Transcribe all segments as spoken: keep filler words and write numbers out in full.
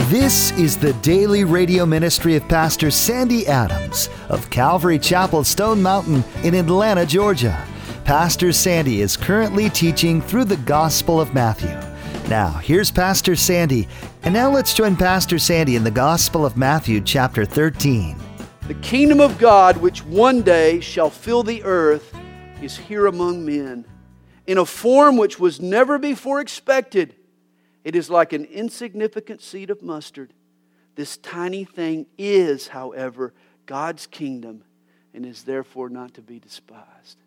This is the daily radio ministry of Pastor Sandy Adams of Calvary Chapel, Stone Mountain in Atlanta, Georgia. Pastor Sandy is currently teaching through the Gospel of Matthew. Now, here's Pastor Sandy, and now let's join Pastor Sandy in the Gospel of Matthew, chapter thirteen. The kingdom of God, which one day shall fill the earth, is here among men, in a form which was never before expected. It is like an insignificant seed of mustard. This tiny thing is, however, God's kingdom, and is therefore not to be despised.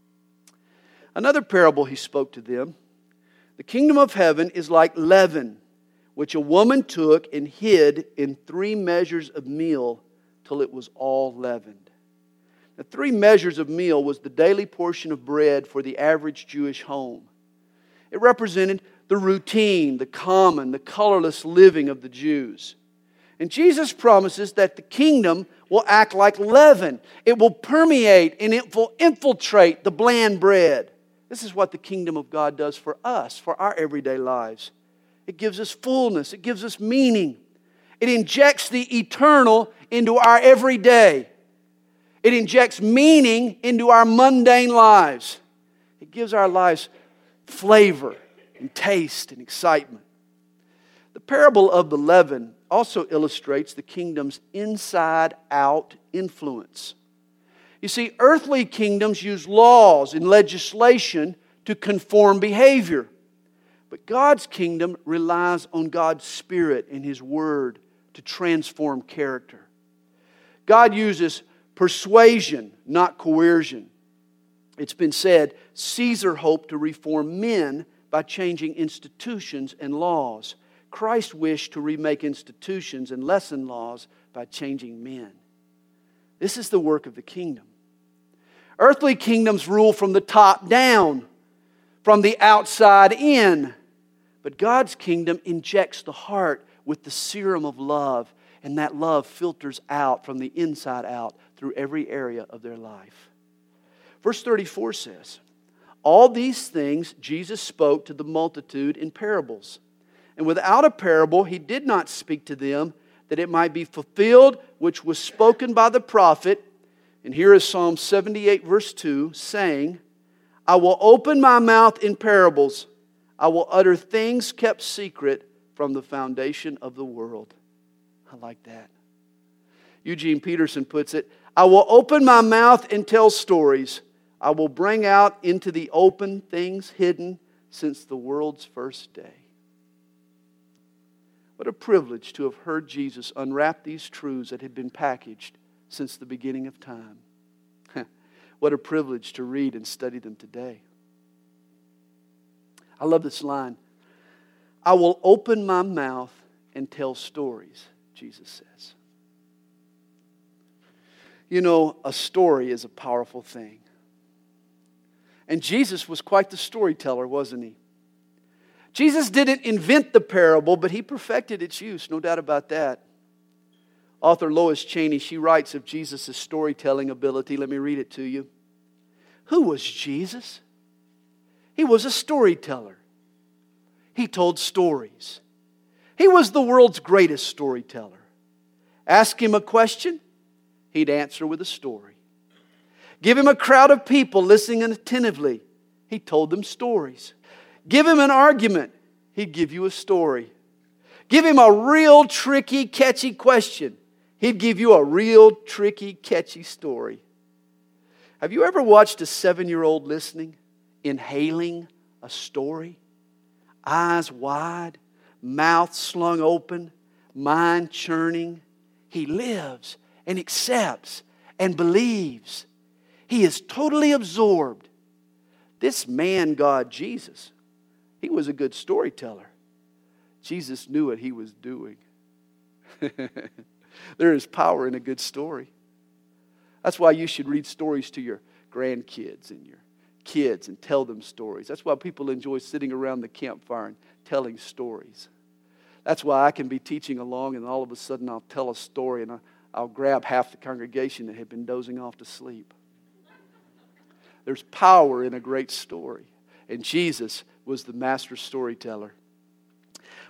Another parable he spoke to them. The kingdom of heaven is like leaven, which a woman took and hid in three measures of meal till it was all leavened. The three measures of meal was the daily portion of bread for the average Jewish home. It represented the routine, the common, the colorless living of the Jews. And Jesus promises that the kingdom will act like leaven. It will permeate and it will infiltrate the bland bread. This is what the kingdom of God does for us, for our everyday lives. It gives us fullness. It gives us meaning. It injects the eternal into our everyday. It injects meaning into our mundane lives. It gives our lives flavor and taste and excitement. The parable of the leaven also illustrates the kingdom's inside-out influence. You see, earthly kingdoms use laws and legislation to conform behavior. But God's kingdom relies on God's Spirit and His Word to transform character. God uses persuasion, not coercion. It's been said, Caesar hoped to reform men by changing institutions and laws. Christ wished to remake institutions and lessen laws by changing men. This is the work of the kingdom. Earthly kingdoms rule from the top down, from the outside in. But God's kingdom injects the heart with the serum of love, and that love filters out from the inside out through every area of their life. Verse thirty-four says, all these things Jesus spoke to the multitude in parables. And without a parable, He did not speak to them, that it might be fulfilled which was spoken by the prophet. And here is Psalm seventy-eight verse two, saying, I will open my mouth in parables. I will utter things kept secret from the foundation of the world. I like that. Eugene Peterson puts it, I will open my mouth and tell stories. I will bring out into the open things hidden since the world's first day. What a privilege to have heard Jesus unwrap these truths that had been packaged since the beginning of time. What a privilege to read and study them today. I love this line. I will open my mouth and tell stories, Jesus says. You know, a story is a powerful thing. And Jesus was quite the storyteller, wasn't He? Jesus didn't invent the parable, but He perfected its use, no doubt about that. Author Lois Cheney, she writes of Jesus' storytelling ability. Let me read it to you. Who was Jesus? He was a storyteller. He told stories. He was the world's greatest storyteller. Ask Him a question, He'd answer with a story. Give Him a crowd of people listening attentively, He told them stories. Give Him an argument, He'd give you a story. Give Him a real tricky, catchy question, He'd give you a real tricky, catchy story. Have you ever watched a seven-year-old listening, inhaling a story? Eyes wide, mouth slung open, mind churning. He lives and accepts and believes. He is totally absorbed. This man, God, Jesus, He was a good storyteller. Jesus knew what He was doing. There is power in a good story. That's why you should read stories to your grandkids and your kids and tell them stories. That's why people enjoy sitting around the campfire and telling stories. That's why I can be teaching along and all of a sudden I'll tell a story and I'll grab half the congregation that had been dozing off to sleep. There's power in a great story. And Jesus was the master storyteller.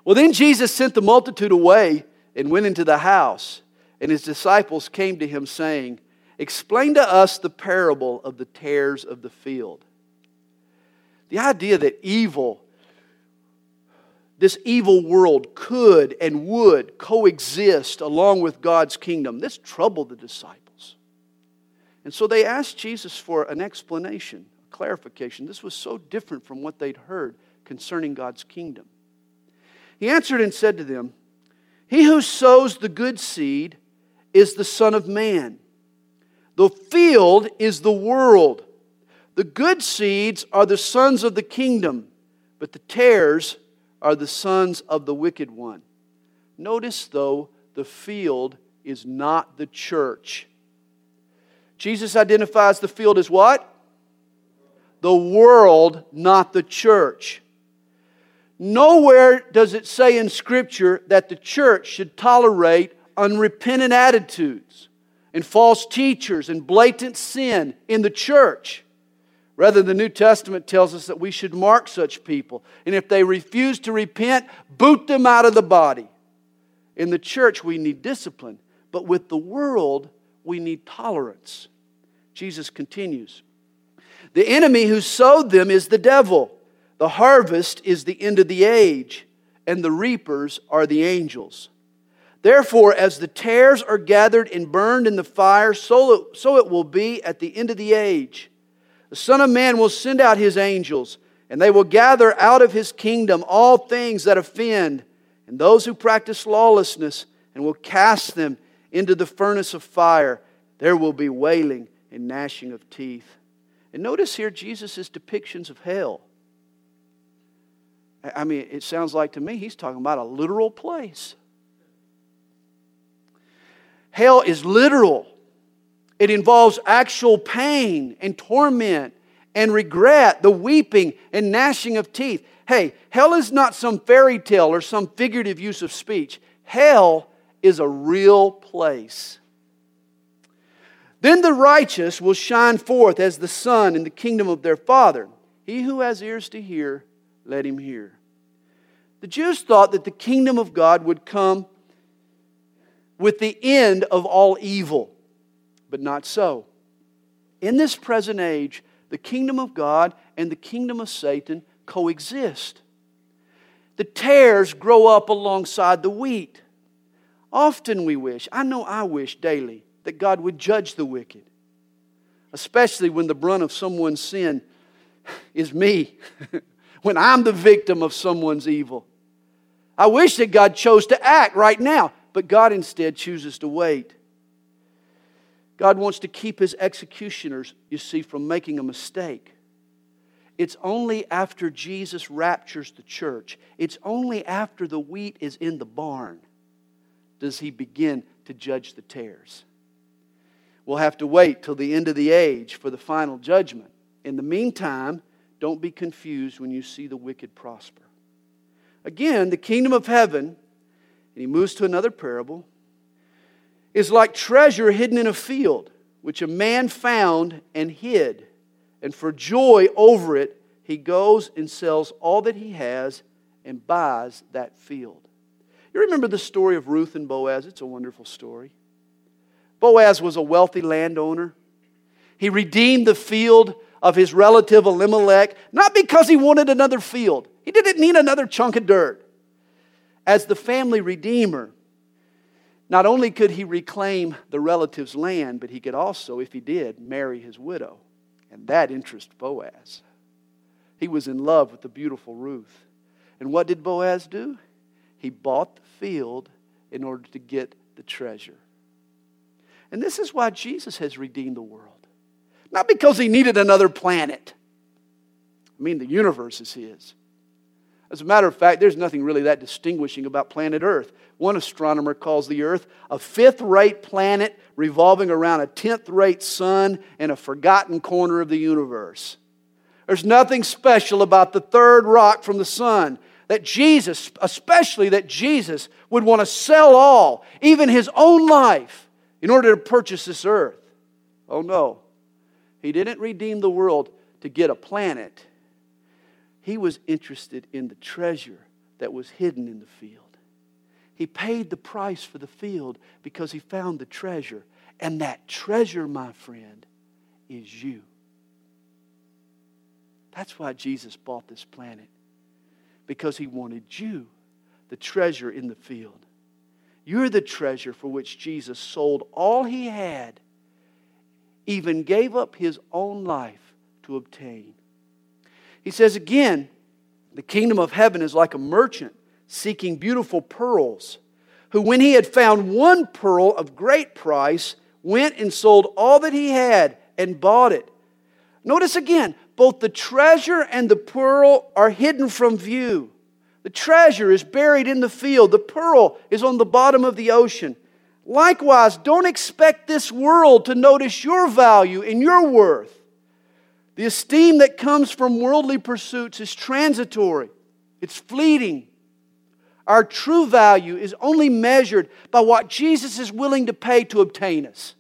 Well, then Jesus sent the multitude away and went into the house. And his disciples came to him saying, "Explain to us the parable of the tares of the field." The idea that evil, this evil world could and would coexist along with God's kingdom, this troubled the disciples. And so they asked Jesus for an explanation, a clarification. This was so different from what they'd heard concerning God's kingdom. He answered and said to them, "He who sows the good seed is the Son of Man. The field is the world. The good seeds are the sons of the kingdom, but the tares are the sons of the wicked one." Notice, though, the field is not the church. Jesus identifies the field as what? The world, not the church. Nowhere does it say in Scripture that the church should tolerate unrepentant attitudes and false teachers and blatant sin in the church. Rather, the New Testament tells us that we should mark such people. And if they refuse to repent, boot them out of the body. In the church, we need discipline. But with the world, we need tolerance. Jesus continues, "The enemy who sowed them is the devil. The harvest is the end of the age, and the reapers are the angels. Therefore, as the tares are gathered and burned in the fire, so it, so it will be at the end of the age. The Son of Man will send out His angels, and they will gather out of His kingdom all things that offend, and those who practice lawlessness, and will cast them into the furnace of fire. There will be wailing and gnashing of teeth." And notice here Jesus' depictions of hell. I mean, it sounds like to me He's talking about a literal place. Hell is literal. It involves actual pain and torment and regret, the weeping and gnashing of teeth. Hey, hell is not some fairy tale or some figurative use of speech. Hell is a real place. "Then the righteous will shine forth as the sun in the kingdom of their Father. He who has ears to hear, let him hear." The Jews thought that the kingdom of God would come with the end of all evil, but not so. In this present age, the kingdom of God and the kingdom of Satan coexist. The tares grow up alongside the wheat. Often we wish, I know I wish daily, that God would judge the wicked, especially when the brunt of someone's sin is me, when I'm the victim of someone's evil. I wish that God chose to act right now, but God instead chooses to wait. God wants to keep His executioners, you see, from making a mistake. It's only after Jesus raptures the church, it's only after the wheat is in the barn, does He begin to judge the tares. We'll have to wait till the end of the age for the final judgment. In the meantime, don't be confused when you see the wicked prosper. Again, the kingdom of heaven, and he moves to another parable, is like treasure hidden in a field, which a man found and hid. And for joy over it, he goes and sells all that he has and buys that field. You remember the story of Ruth and Boaz? It's a wonderful story. Boaz was a wealthy landowner. He redeemed the field of his relative Elimelech, not because he wanted another field. He didn't need another chunk of dirt. As the family redeemer, not only could he reclaim the relative's land, but he could also, if he did, marry his widow. And that interested Boaz. He was in love with the beautiful Ruth. And what did Boaz do? He bought the field in order to get the treasure. And this is why Jesus has redeemed the world. Not because He needed another planet. I mean, the universe is His. As a matter of fact, there's nothing really that distinguishing about planet Earth. One astronomer calls the Earth a fifth-rate planet revolving around a tenth-rate sun in a forgotten corner of the universe. There's nothing special about the third rock from the sun that Jesus, especially that Jesus, would want to sell all, even His own life, in order to purchase this earth. Oh no. He didn't redeem the world to get a planet. He was interested in the treasure, that was hidden in the field. He paid the price for the field because He found the treasure. And that treasure, my friend, is you. That's why Jesus bought this planet. Because He wanted you, the treasure in the field. You're the treasure for which Jesus sold all He had, even gave up His own life to obtain. He says again, the kingdom of heaven is like a merchant seeking beautiful pearls, who when he had found one pearl of great price, went and sold all that he had and bought it. Notice again, both the treasure and the pearl are hidden from view. The treasure is buried in the field. The pearl is on the bottom of the ocean. Likewise, don't expect this world to notice your value and your worth. The esteem that comes from worldly pursuits is transitory. It's fleeting. Our true value is only measured by what Jesus is willing to pay to obtain us.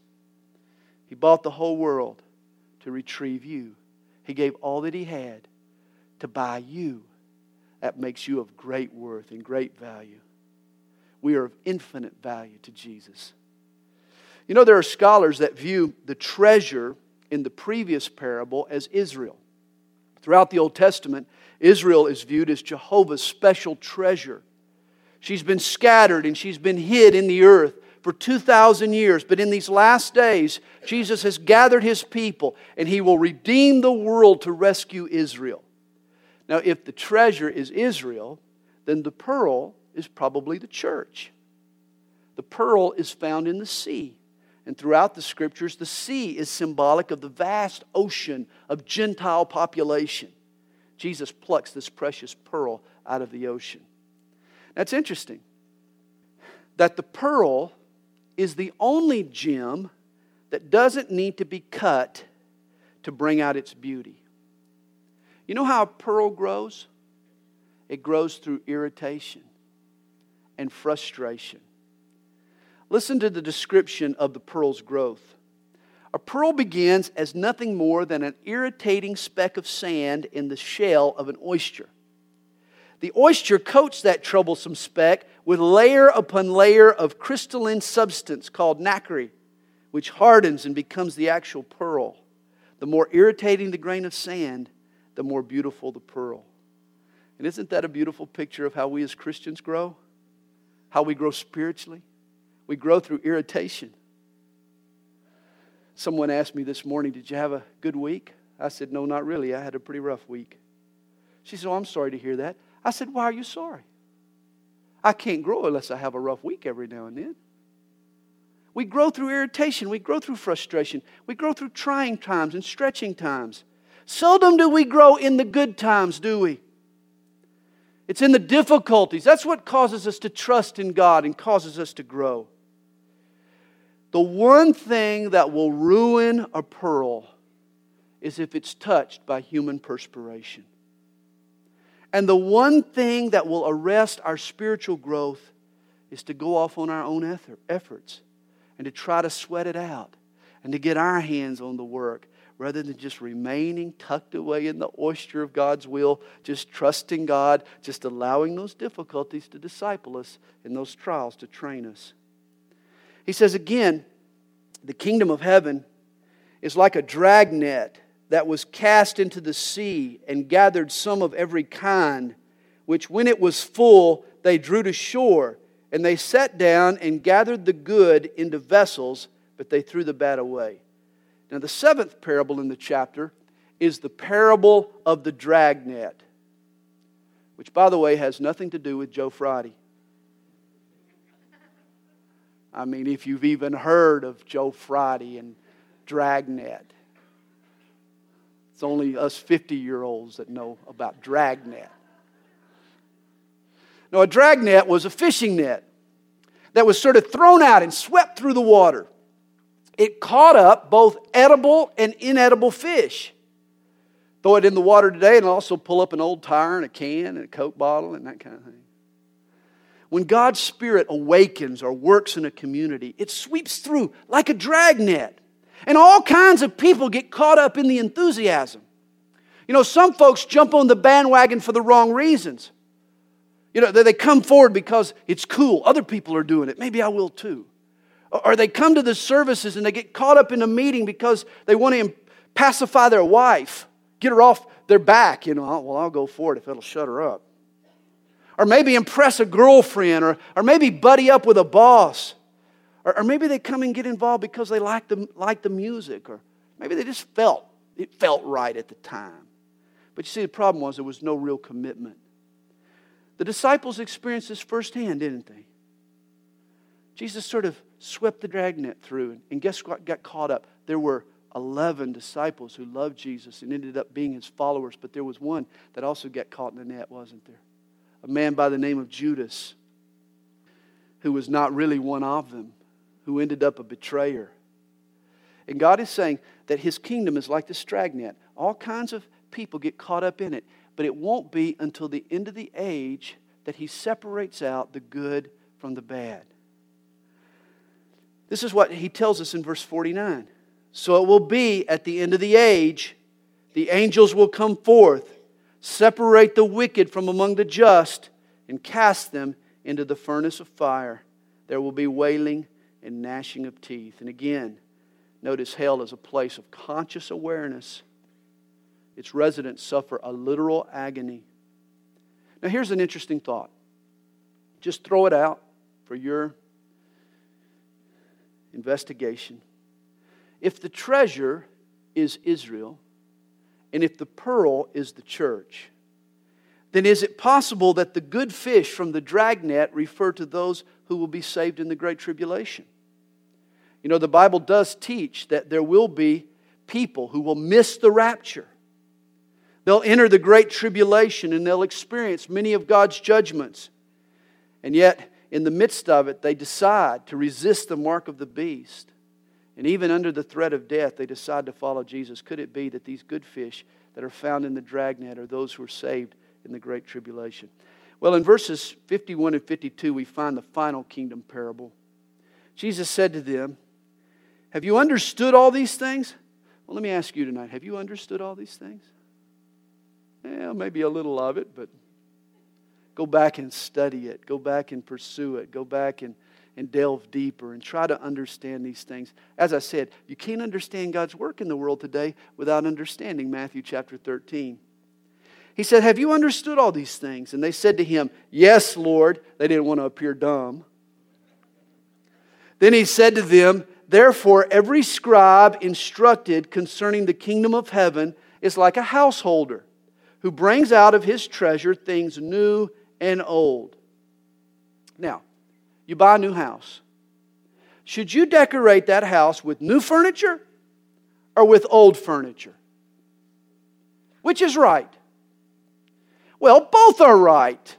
He bought the whole world to retrieve you. He gave all that He had to buy you. That makes you of great worth and great value. We are of infinite value to Jesus. You know, there are scholars that view the treasure in the previous parable as Israel. Throughout the Old Testament, Israel is viewed as Jehovah's special treasure. She's been scattered and she's been hid in the earth for two thousand years. But in these last days, Jesus has gathered His people and He will redeem the world to rescue Israel. Now, if the treasure is Israel, then the pearl is probably the church. The pearl is found in the sea. And throughout the Scriptures, the sea is symbolic of the vast ocean of Gentile population. Jesus plucks this precious pearl out of the ocean. That's interesting. That the pearl is the only gem that doesn't need to be cut to bring out its beauty. You know how a pearl grows? It grows through irritation and frustration. Listen to the description of the pearl's growth. A pearl begins as nothing more than an irritating speck of sand in the shell of an oyster. The oyster coats that troublesome speck with layer upon layer of crystalline substance called nacre, which hardens and becomes the actual pearl. The more irritating the grain of sand, the more beautiful the pearl. And isn't that a beautiful picture of how we as Christians grow? How we grow spiritually? We grow through irritation. Someone asked me this morning, did you have a good week? I said, no, not really. I had a pretty rough week. She said, oh, I'm sorry to hear that. I said, why are you sorry? I can't grow unless I have a rough week every now and then. We grow through irritation. We grow through frustration. We grow through trying times and stretching times. Seldom do we grow in the good times, do we? It's in the difficulties. That's what causes us to trust in God and causes us to grow. The one thing that will ruin a pearl is if it's touched by human perspiration. And the one thing that will arrest our spiritual growth is to go off on our own efforts and to try to sweat it out and to get our hands on the work rather than just remaining tucked away in the oyster of God's will, just trusting God, just allowing those difficulties to disciple us and those trials to train us. He says again, the kingdom of heaven is like a dragnet that was cast into the sea and gathered some of every kind, which when it was full, they drew to shore, and they sat down and gathered the good into vessels, but they threw the bad away. Now, the seventh parable in the chapter is the parable of the dragnet, which, by the way, has nothing to do with Joe Friday. I mean, if you've even heard of Joe Friday and dragnet. It's only us fifty-year-olds that know about dragnet. Now, a dragnet was a fishing net that was sort of thrown out and swept through the water. It caught up both edible and inedible fish. Throw it in the water today and also pull up an old tire and a can and a Coke bottle and that kind of thing. When God's Spirit awakens or works in a community, it sweeps through like a dragnet. And all kinds of people get caught up in the enthusiasm. You know, some folks jump on the bandwagon for the wrong reasons. You know, they come forward because it's cool. Other people are doing it. Maybe I will too. Or they come to the services and they get caught up in a meeting because they want to pacify their wife, get her off their back. You know, well, I'll go for it if it'll shut her up. Or maybe impress a girlfriend, or, or maybe buddy up with a boss. Or, or maybe they come and get involved because they like the, like the music. Or maybe they just felt, it felt right at the time. But you see, the problem was there was no real commitment. The disciples experienced this firsthand, didn't they? Jesus sort of swept the dragnet through, and guess what got caught up? There were eleven disciples who loved Jesus and ended up being His followers, but there was one that also got caught in the net, wasn't there? A man by the name of Judas, who was not really one of them, who ended up a betrayer. And God is saying that His kingdom is like this dragnet. All kinds of people get caught up in it, but it won't be until the end of the age that He separates out the good from the bad. This is what He tells us in verse forty-nine. So it will be at the end of the age, the angels will come forth, separate the wicked from among the just, and cast them into the furnace of fire. There will be wailing and gnashing of teeth. And again, notice hell is a place of conscious awareness. Its residents suffer a literal agony. Now here's an interesting thought. Just throw it out for your investigation. If the treasure is Israel, and if the pearl is the church, then is it possible that the good fish from the dragnet refer to those who will be saved in the Great Tribulation? You know, the Bible does teach that there will be people who will miss the rapture. They'll enter the Great Tribulation and they'll experience many of God's judgments. And yet, in the midst of it, they decide to resist the mark of the beast. And even under the threat of death, they decide to follow Jesus. Could it be that these good fish that are found in the dragnet are those who are saved in the Great Tribulation? Well, in verses fifty-one and fifty-two, we find the final kingdom parable. Jesus said to them, have you understood all these things? Well, let me ask you tonight, have you understood all these things? Well, maybe a little of it, but go back and study it. Go back and pursue it. Go back and, and delve deeper and try to understand these things. As I said, you can't understand God's work in the world today without understanding Matthew chapter thirteen. He said, have you understood all these things? And they said to Him, yes, Lord. They didn't want to appear dumb. Then He said to them, therefore, every scribe instructed concerning the kingdom of heaven is like a householder who brings out of his treasure things new and old. Now, you buy a new house. Should you decorate that house with new furniture or with old furniture? Which is right? Well, both are right.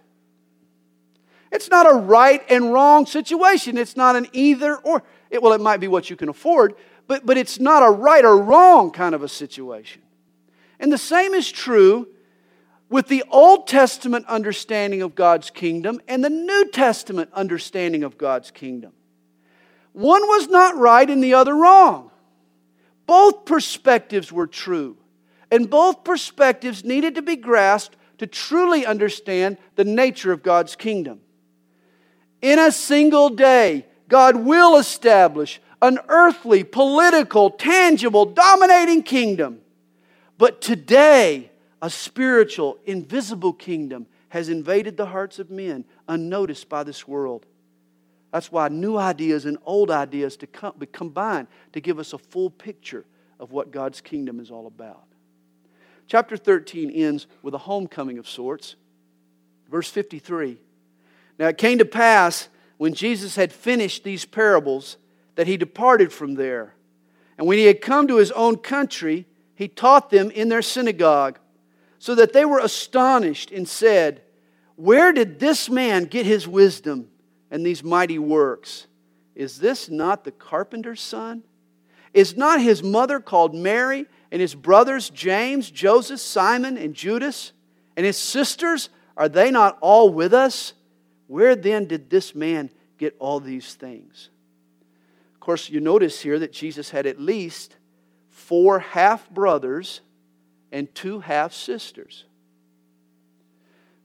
It's not a right and wrong situation. It's not an either or. It, well, it might be what you can afford, but, but it's not a right or wrong kind of a situation. And the same is true with the Old Testament understanding of God's kingdom and the New Testament understanding of God's kingdom. One was not right and the other wrong. Both perspectives were true, and both perspectives needed to be grasped to truly understand the nature of God's kingdom. In a single day, God will establish an earthly, political, tangible, dominating kingdom. But today, a spiritual, invisible kingdom has invaded the hearts of men unnoticed by this world. That's why new ideas and old ideas to come, combine to give us a full picture of what God's kingdom is all about. Chapter thirteen ends with a homecoming of sorts. Verse fifty-three. Now it came to pass when Jesus had finished these parables that He departed from there. And when He had come to His own country, He taught them in their synagogue, so that they were astonished and said, where did this man get his wisdom and these mighty works? Is this not the carpenter's son? Is not his mother called Mary, and his brothers James, Joseph, Simon, and Judas? And his sisters, are they not all with us? Where then did this man get all these things? Of course, you notice here that Jesus had at least four half-brothers and two half-sisters.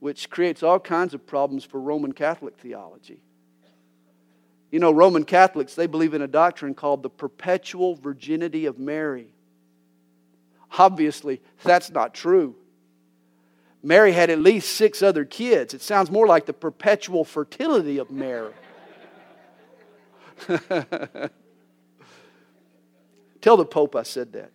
which creates all kinds of problems for Roman Catholic theology. You know, Roman Catholics, they believe in a doctrine called the perpetual virginity of Mary. Obviously, that's not true. Mary had at least six other kids. It sounds more like the perpetual fertility of Mary. Tell the Pope I said that.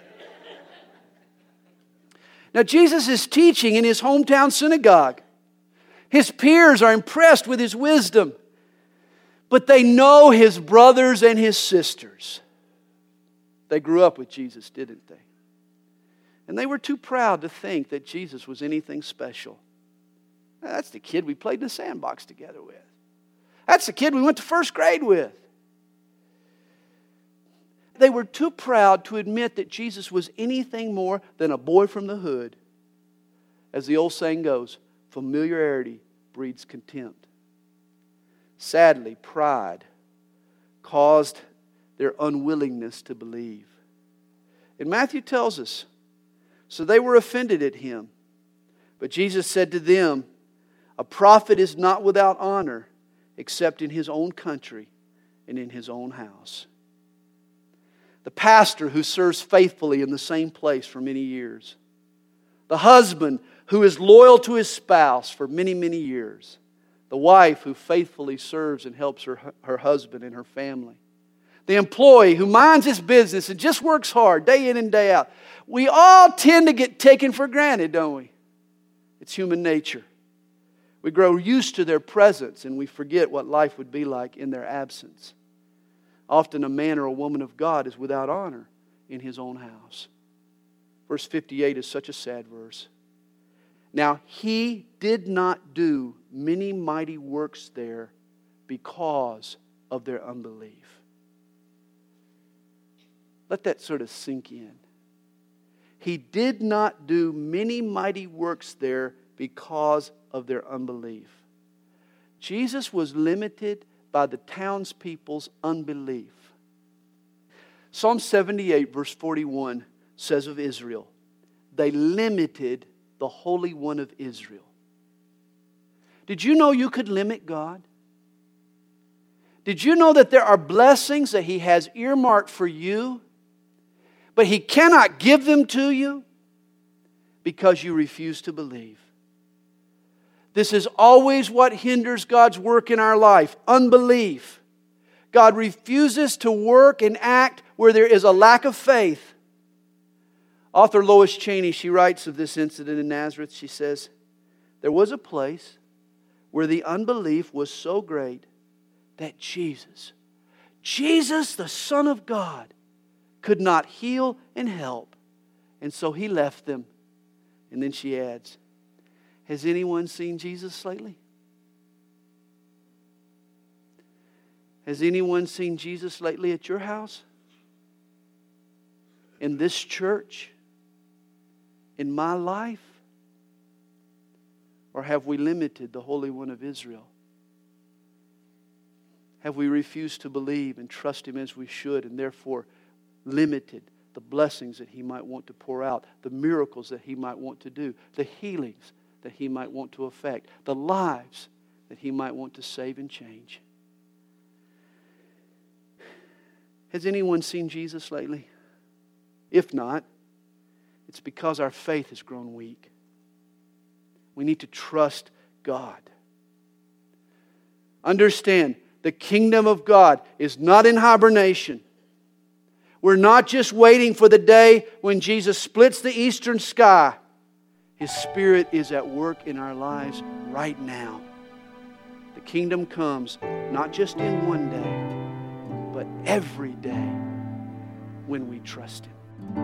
Now, Jesus is teaching in his hometown synagogue. His peers are impressed with his wisdom, but they know his brothers and his sisters. They grew up with Jesus, didn't they? And they were too proud to think that Jesus was anything special. That's the kid we played in the sandbox together with. That's the kid we went to first grade with. They were too proud to admit that Jesus was anything more than a boy from the hood. As the old saying goes, familiarity breeds contempt. Sadly, pride caused their unwillingness to believe. And Matthew tells us, so they were offended at him. But Jesus said to them, a prophet is not without honor except in his own country and in his own house. The pastor who serves faithfully in the same place for many years. The husband who is loyal to his spouse for many, many years. The wife who faithfully serves and helps her, her husband and her family. The employee who minds his business and just works hard day in and day out. We all tend to get taken for granted, don't we? It's human nature. We grow used to their presence and we forget what life would be like in their absence. Often a man or a woman of God is without honor in his own house. Verse fifty-eight is such a sad verse. Now he did not do many mighty works there because of their unbelief. Let that sort of sink in. He did not do many mighty works there because of their unbelief. Jesus was limited by the townspeople's unbelief. Psalm seventy-eight verse forty-one says of Israel, they limited the Holy One of Israel. Did you know you could limit God? Did you know that there are blessings that He has earmarked for you, but He cannot give them to you because you refuse to believe? This is always what hinders God's work in our life, unbelief. God refuses to work and act where there is a lack of faith. Author Lois Cheney, she writes of this incident in Nazareth. She says, there was a place where the unbelief was so great that Jesus, Jesus the Son of God, could not heal and help. And so He left them. And then she adds, has anyone seen Jesus lately? Has anyone seen Jesus lately at your house? In this church? In my life? Or have we limited the Holy One of Israel? Have we refused to believe and trust Him as we should, and therefore limited the blessings that He might want to pour out, the miracles that He might want to do, the healings that He might want to affect, the lives that He might want to save and change? Has anyone seen Jesus lately? If not, it's because our faith has grown weak. We need to trust God. Understand, the kingdom of God is not in hibernation. We're not just waiting for the day when Jesus splits the eastern sky. His Spirit is at work in our lives right now. The kingdom comes not just in one day, but every day when we trust Him.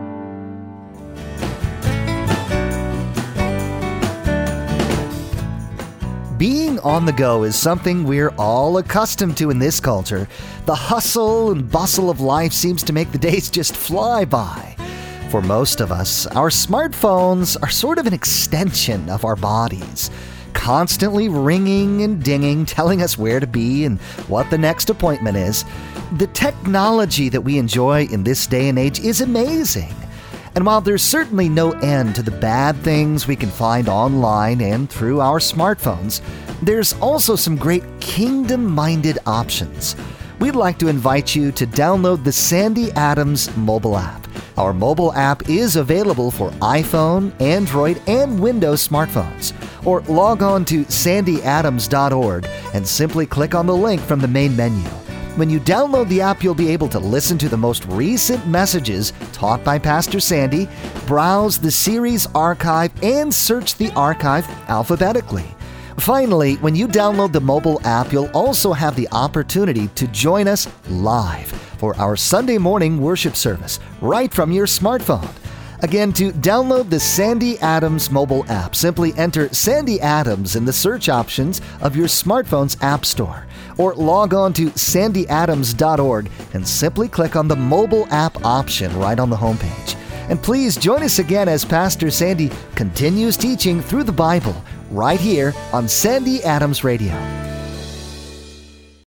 Being on the go is something we're all accustomed to in this culture. The hustle and bustle of life seems to make the days just fly by. For most of us, our smartphones are sort of an extension of our bodies, constantly ringing and dinging, telling us where to be and what the next appointment is. The technology that we enjoy in this day and age is amazing. And while there's certainly no end to the bad things we can find online and through our smartphones, there's also some great kingdom-minded options. We'd like to invite you to download the Sandy Adams mobile app. Our mobile app is available for iPhone, Android, and Windows smartphones. Or log on to sandy adams dot org and simply click on the link from the main menu. When you download the app, you'll be able to listen to the most recent messages taught by Pastor Sandy, browse the series archive, and search the archive alphabetically. Finally, when you download the mobile app, you'll also have the opportunity to join us live for our Sunday morning worship service right from your smartphone. Again, to download the Sandy Adams mobile app, simply enter Sandy Adams in the search options of your smartphone's app store, or log on to sandy adams dot org and simply click on the mobile app option right on the homepage. And please join us again as Pastor Sandy continues teaching through the Bible right here on Sandy Adams Radio.